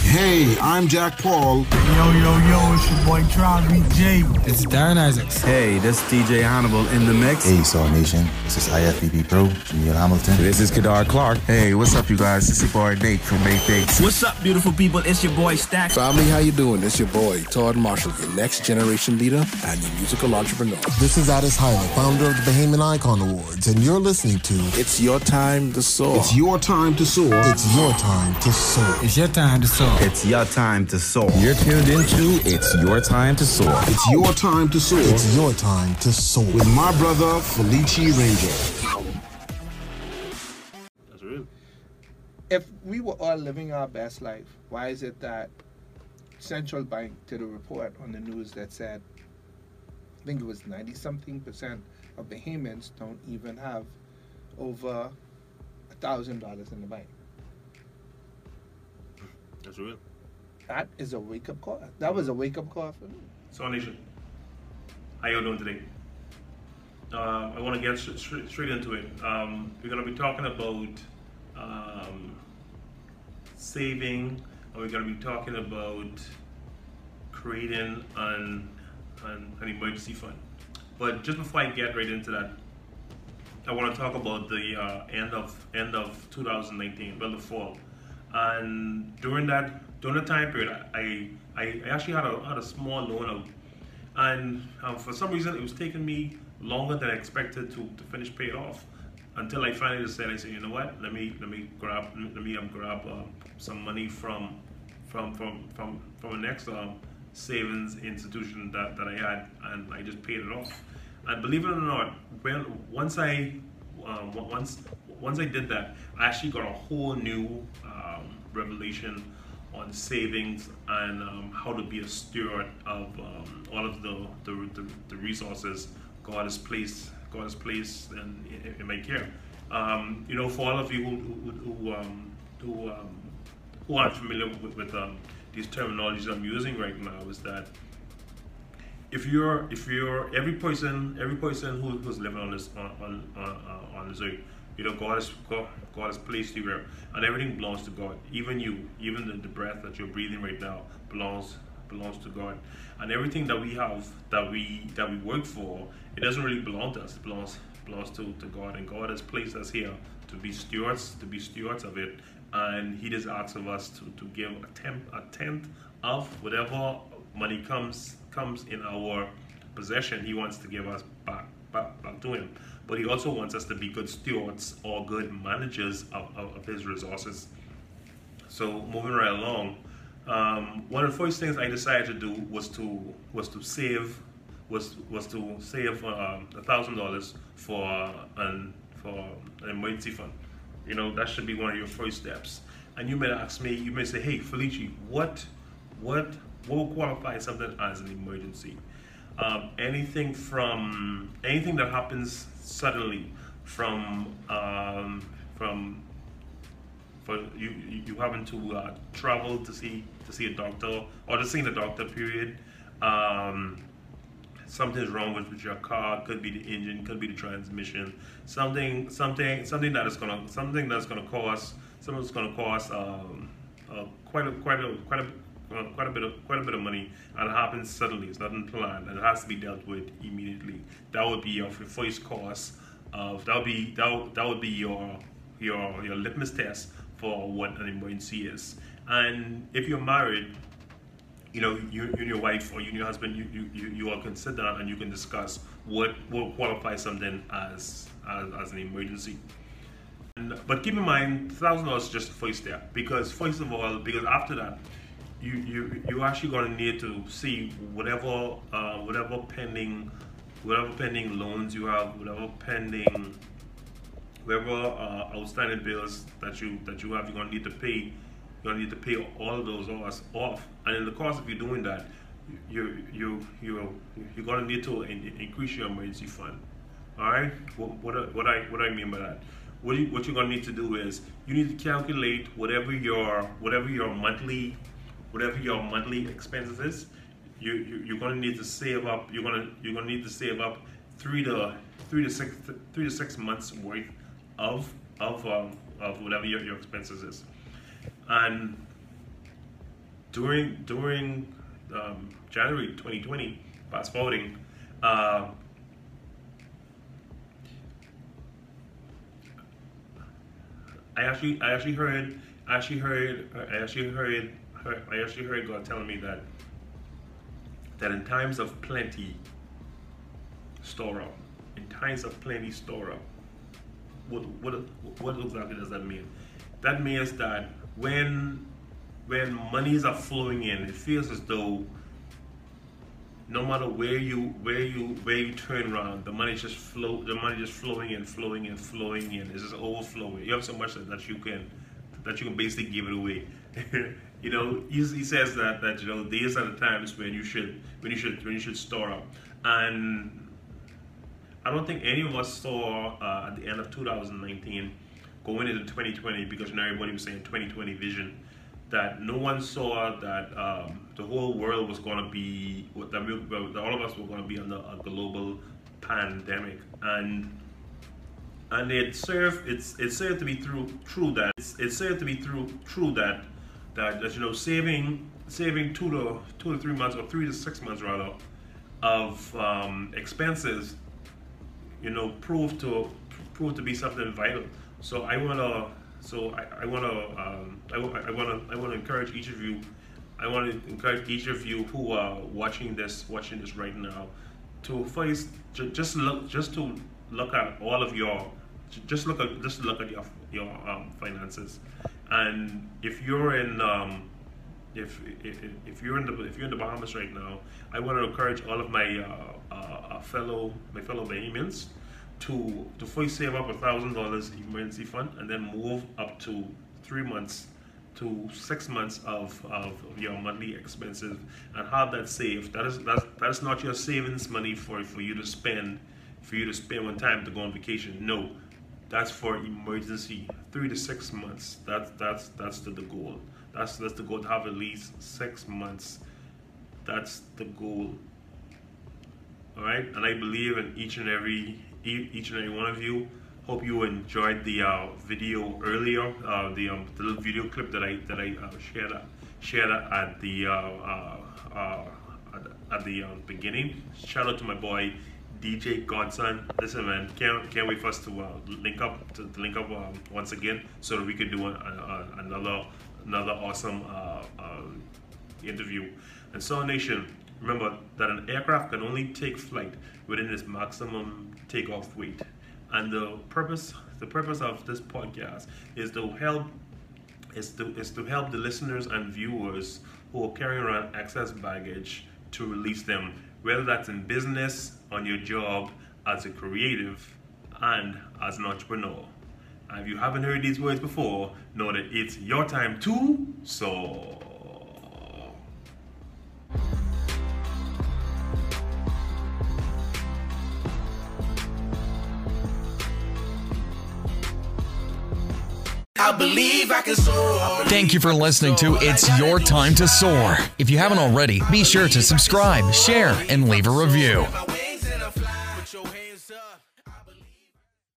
Hey, I'm Jack Paul. Yo, it's your boy Travis J. It's Darren Isaacs. Hey, this is DJ Hannibal in the mix. Hey, Saw Nation. This is IFBB Pro, Neil Hamilton. This is Kadar Clark. Hey, what's up, you guys? It's your boy Nate from Nate Dates. What's up, beautiful people? It's your boy Stack. Family, how you doing? It's your boy Todd Marshall, your next generation leader and your musical entrepreneur. This is Addis Hyler, founder of the Bahamian Icon Awards, and you're listening to It's Your Time to Soar. It's your time to soar. It's Your Time to Soar. It's your time to soar. It's your time to soar. You're tuned into It's Your Time to Soar. It's your time to soar. It's your time to soar. With my brother, Felici Ranger. That's real. If we were all living our best life, why is it that Central Bank did a report on the news that said, I think it was 90-something% of Bahamians don't even have over $1,000 in the bank? That's real. That is a wake-up call. That was a wake-up call for me. So Nation, how you doing today? I want to get straight into it. We're going to be talking about saving, and we're going to be talking about creating an emergency fund. But just before I get right into that, I want to talk about the end of 2019, well, the fall. And during the time period, I actually had a small loan out, and for some reason it was taking me longer than I expected to finish pay it off, until I finally decided, I said, you know what, let me grab some money from the next savings institution that I had, and I just paid it off. And believe it or not, once I did that, I actually got a whole new revelation on savings and how to be a steward of all of the resources God has placed in my care. You know, for all of you who aren't familiar with these terminologies I'm using right now, is that if you're every person who's living on this earth, you know, God has placed you here, and everything belongs to God. Even you, even the breath that you're breathing right now belongs to God. And everything that we have, that we work for, it doesn't really belong to us. It belongs to God, and God has placed us here to be stewards of it. And He just asks of us to give a tenth of whatever money comes in our possession. He wants to give us back to Him. But He also wants us to be good stewards or good managers of His resources. So moving right along, one of the first things I decided to do was to save $1,000 for an emergency fund. You know, that should be one of your first steps. And you may ask me, you may say, hey, Felici, what will qualify something as an emergency? Anything that happens suddenly, from you having to travel to see a doctor, or to see the doctor, period. Something's wrong with your car. Could be the engine, could be the transmission. Something that's gonna cost quite a bit of money, and it happens suddenly. It's not planned, and it has to be dealt with immediately. That would be your first cost of that would be your litmus test for what an emergency is. And if you're married, you know, you and your wife, or you and your husband, you all can sit down and you can discuss what will qualify something as an emergency. But keep in mind, $1,000 is just the first step, because after that, you actually going to need to see whatever pending loans you have, whatever outstanding bills that you have. You're going to need to pay. You're going to need to pay all of those off. And in the course of you doing that, you're going to need to increase your emergency fund. All right. What I mean by that? What you're going to need to do is you need to calculate whatever your monthly expenses is. You're going to need to save up. You're going to need to save up 3 to 6 months worth of whatever your expenses is. And during January 2020, fast forwarding, I actually heard God telling me that in times of plenty, store up. In times of plenty, store up. What exactly does that mean? That means that when monies are flowing in, it feels as though no matter where you turn around, the money just flowing in. It's just overflowing. You have so much that you can basically give it away. You know, he says that you know, these are the times when you should store up. And I don't think any of us saw at the end of 2019 going into 2020, because you know, everybody was saying 2020 vision, that no one saw that the whole world was going to be, that all of us were going to be under a global pandemic, and it served to be true that you know, saving 2 to 3 months, or 3 to 6 months rather, of expenses, you know, proved to be something vital. So I wanna encourage each of you. I want to encourage each of you who are watching this right now, to first just look at all of your, just look at your finances. And if you're in if you're in the Bahamas right now, I want to encourage all of my fellow Bahamians to first save up $1,000 emergency fund, and then move up to 3 months to 6 months of your monthly expenses, and have that saved. That is not your savings money for you to spend one time to go on vacation. No, that's for emergency. 3 to 6 months. That's the goal. That's the goal, to have at least 6 months. That's the goal. All right, and I believe in each and every one of you. Hope you enjoyed the video earlier, the little video clip that I shared at the beginning. Shout out to my boy DJ Godson. Listen, man, can't wait for us to link up once again, so that we could do another awesome interview. And so, Nation, remember that an aircraft can only take flight within its maximum takeoff weight. And the purpose of this podcast is to help the listeners and viewers who are carrying around excess baggage to release them, whether that's in business, on your job, as a creative, and as an entrepreneur. And if you haven't heard these words before, know that it's your time to soar. I believe I can soar. Thank you for listening to It's Your Time to Soar. If you haven't already, be sure to subscribe, share, and leave a review.